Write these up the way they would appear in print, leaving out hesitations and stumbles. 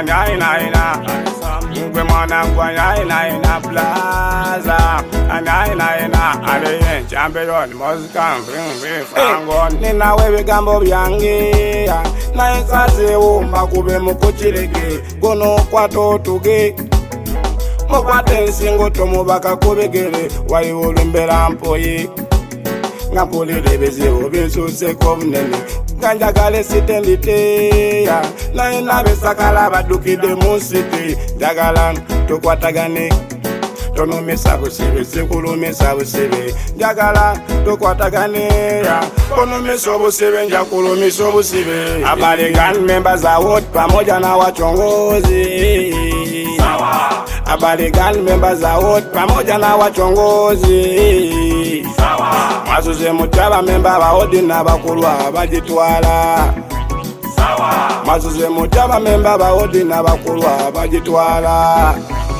anaina Ngwe mwana ngwa anaina plaza anaina ale champion mosika mvimvi fangon nina wewe gambo byange na ikaze umba kube mukuchirege gono kwatotuge mukwate nsingo tomubaka kubegere wayiwulumbera mpoyi nga mpulire ebizibu binsuuseko bunene ganjagala sitenditeya naye nabesakala baddukidde mu nsiti njagala tukwatagane tonumisa busibe sikulumisa busibe njagala tukwataganeya tonumisa obusibe njakulumisa obusibe habari gang members are wote pamoja na wachongozi habari gang members are wote pamoja na wachongozi Mazuze mutaba memba baodi na bakulwa bajitwala Mazuze mutaba memba baodi na bakulwa bajitwala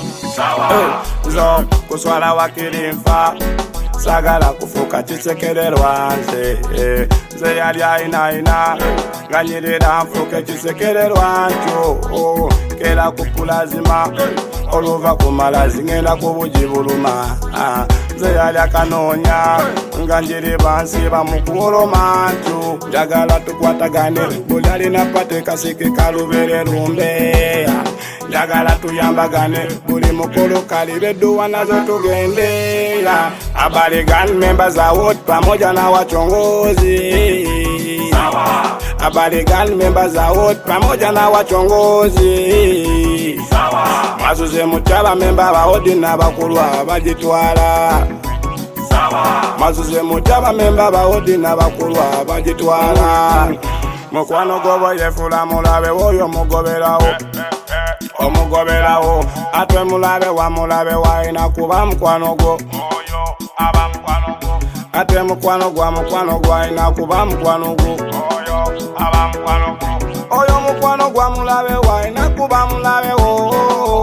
Zo kuswala wakirimfa sagala kufuka chisekererwa nze Ze yali aina nganyirira mfuke chisekererwa ncho Kela kupulazima oluva kumalazi ngenda kubujibuluma Ze yali akanonya nganjiri bansi bamukuoloma ncho Njagala tukwatagane bulali na pate kasike kalubere lumbe Njagala tuyambagane buli mukolo kalibeduwa nazo tugende Habari gang members are wote pamoja na wachongozi Habari gang members are wote pamoja na wachongozi Mazuze mutaba memba baodi na bakulwa bajitwala Mazuze mutaba memba baodi na bakulwa bajitwala Mukwano gobo yefula mulabe woyo mugoberawo Omugoberawo atwe mulabe waina kuba mukwano gwo oyo aba mukwano gwo atwe mukwano gwa ina kuba mukwano gwo oyo aba mukwano gwo oyo mukwano gwa mulabe waina kuba mulabe wo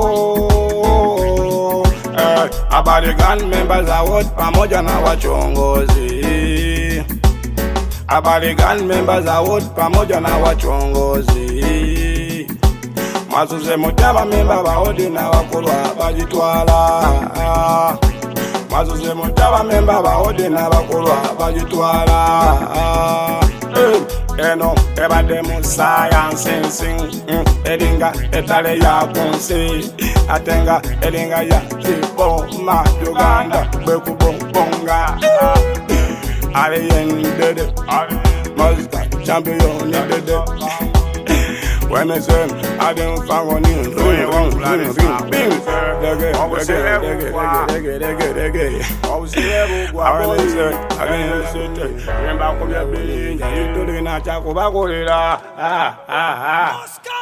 Habari gang members are wote pamoja na wachongozi Habari gang members are wote pamoja na wachongozi Mazuze mutaba memba baodi na wakulwa bajitwala Mazuze mutaba memba baodi na wakulwa bajitwala Eno ebade mu science Edinga etale ya kunsi Atenga edinga ya tipo ma Uganda bekubonga Ale yendede Mazda champion dede When I say I didn't find one in Moscow.